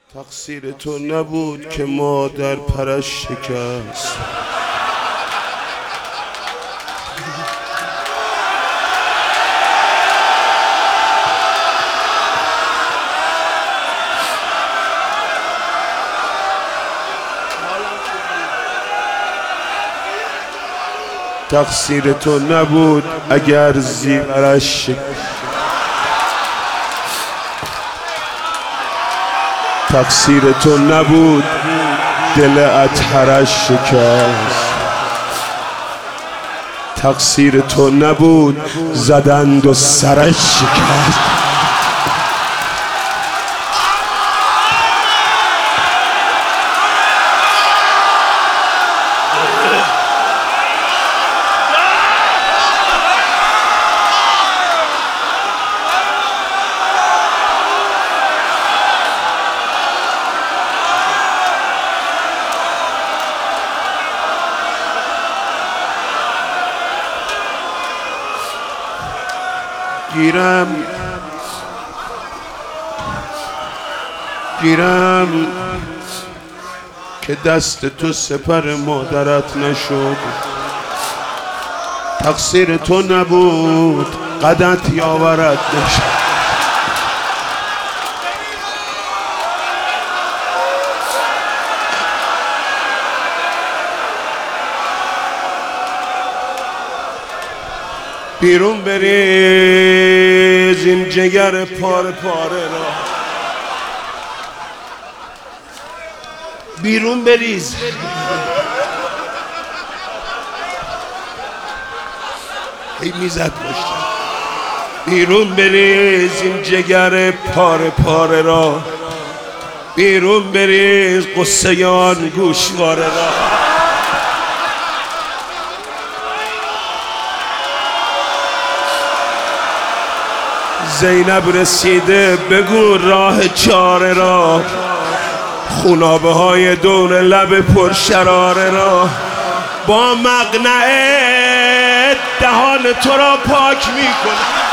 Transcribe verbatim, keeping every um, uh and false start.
تقصیر تو نبود که مادر پرش شکست. تقصیر تو نبود اگر زیورش شکست. تقصیر تو نبود دل اطهرش شکست. تقصیر تو نبود زدند و سرش شکست. گیرم گیرم که دست تو سپر مادرت نشد. تقصیر تو نبود قدت یاورت نشد. بیرون بریز این جگر پاره پاره را. بیرون بریز هی میزد باشتم. بیرون بریز این جگر پاره پاره را. بیرون بریز قصه آن گوشواره را. زینب رسیده بگو راه چاره را. خونابه های دور لب پرشراره را. با مقنعه دهان تو را پاک میکنه.